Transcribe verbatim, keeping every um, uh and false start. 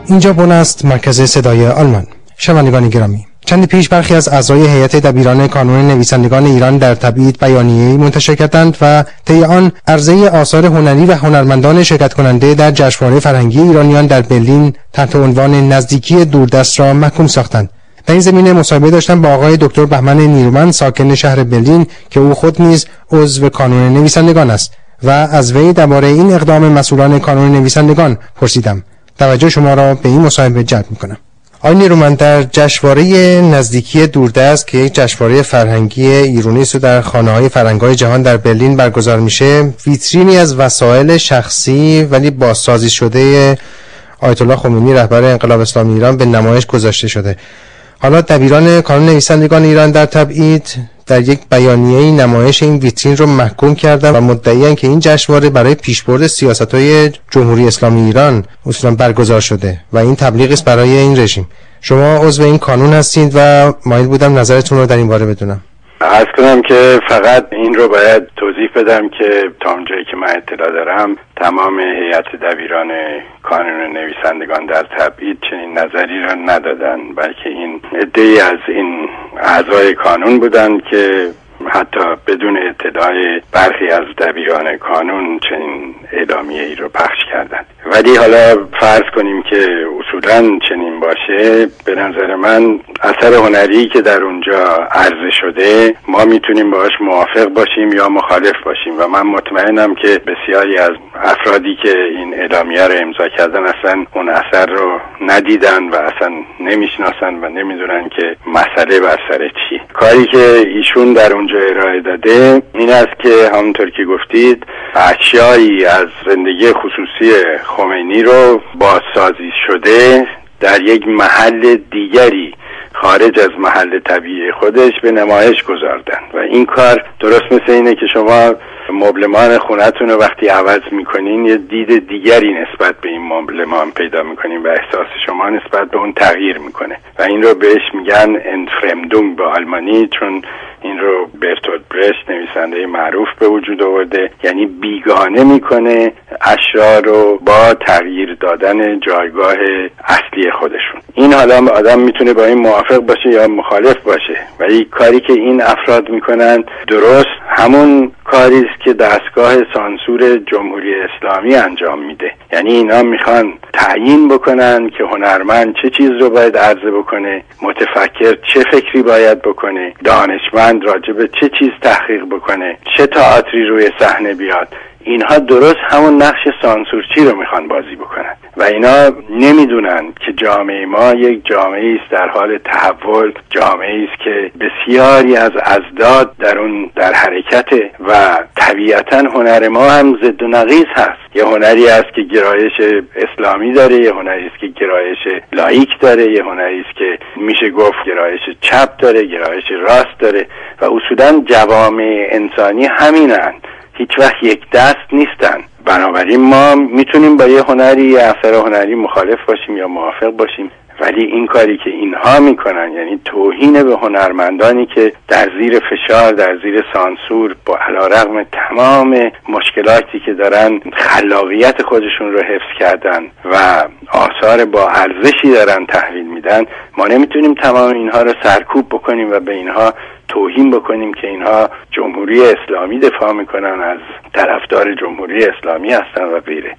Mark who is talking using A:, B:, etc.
A: اینجا بن است، مرکز صدای آلمان. شنوندگان گرامی، چند پیش برخی از اعضای هیئت دبیران کانون نویسندگان ایران در تبعید بیانیه‌ای منتشر کردند و طی آن عرضه آثار هنری و هنرمندان شرکت کننده در جشنواره فرهنگی ایرانیان در برلین تحت عنوان نزدیکی دوردست را محکوم ساختند. در این زمینه مصاحبه داشتم با آقای دکتر بهمن نیرومند، ساکن شهر برلین که او خود نیز عضو کانون نویسندگان است، و از وی درباره این اقدام مسئولان کانون نویسندگان پرسیدم. توجه شما را به این مصاحبه جلب می‌کنم. آقای نیرومند، در جشنواره نزدیکی دوردست که یک جشنواره فرهنگی ایرانی است و در خانه‌های فرهنگ‌های جهان در برلین برگزار میشه، ویترینی از وسایل شخصی ولی بازسازی شده آیت الله خمینی رهبر انقلاب اسلامی ایران به نمایش گذاشته شده. حالا دبیران کانون نویسندگان ایران در تبعید در یک بیانیه‌ای نمایش این ویترین رو محکوم کردند و مدعی‌اند که این جشنواره برای پیشبرد سیاست‌های جمهوری اسلامی ایران اصولاً برگزار شده و این تبلیغ است برای این رژیم. شما عضو این کانون هستید و مایل بودم نظرتون رو در این باره بدونم.
B: عرض کنم که فقط این رو باید توضیح بدم که تا اونجایی که من اطلاع دارم تمام هیئت دبیران کانون نویسندگان در تبعید چنین نظری را ندادن، بلکه این عده‌ای از این اعضای کانون بودند که حتی بدون اطلاع برخی از دبیران کانون چنین اعلامیه ای رو پخش کردند. ولی حالا فرض کنیم که اصولاً چنین باشه، به نظر من اثر هنری که در اونجا عرضه شده ما میتونیم باهاش موافق باشیم یا مخالف باشیم و من مطمئنم که بسیاری از افرادی که این اعلامیه رو امضا کردن اصلا اون اثر رو ندیدن و اصلا نمیشناسن و نمیدونن که مسئله بر سر چی. کاری که ایشون در اونجا ارائه داده این است که همونطور که گفتید اشیایی از زندگی خصوصی خمینی رو بازسازی شده در یک محل دیگری خارج از محل طبیعی خودش به نمایش گذاردن و این کار درست مثل اینه که شما مبلمان خونتون رو وقتی عوض میکنین یه دید دیگری نسبت به این مبلمان پیدا میکنین و احساس شما نسبت به اون تغییر میکنه و این رو بهش میگن انفرمدونگ به آلمانی، چون این رو برتولد برشت نویسنده معروف به وجود آورده، یعنی بیگانه میکنه اشیاء رو با تغییر دادن جایگاه اصلی خودشون. این حالا آدم میتونه با این موافق باشه یا مخالف باشه، ولی کاری که این افراد میکنن درست همون کاری است که دستگاه سانسور جمهوری اسلامی انجام میده. یعنی اینا میخوان تعیین بکنن که هنرمند چه چیز رو باید عرضه بکنه، متفکر چه فکری باید بکنه، دانشمند راجع به چه چیز تحقیق بکنه، چه تئاتری روی صحنه بیاد. اینها درست همون نقش سانسورچی رو میخوان بازی بکنن و اینا نمیدونن که جامعه ما یک جامعه است در حال تحول، جامعه است که بسیاری از اضداد در اون در حرکته و طبیعتا هنر ما هم ضد و نقیض هست. یه هنری است که گرایش اسلامی داره، یه هنری است که گرایش لاییک داره، یه هنری است که میشه گفت گرایش چپ داره، گرایش راست داره و اصولا جوامع انسانی همینن، هیچ وقت یک دست نیستن. بنابراین ما میتونیم با یه هنری یه اثر هنری مخالف باشیم یا موافق باشیم، ولی این کاری که اینها میکنن یعنی توهین به هنرمندانی که در زیر فشار، در زیر سانسور با علیرغم تمام مشکلاتی که دارن خلاقیت خودشون رو حفظ کردن و آثار با ارزشی دارن تحویل میدن، ما نمیتونیم تمام اینها رو سرکوب بکنیم و به اینها توهین بکنیم که اینها جمهوری اسلامی دفاع میکنن، از طرفدار جمهوری اسلامی هستن و غیره.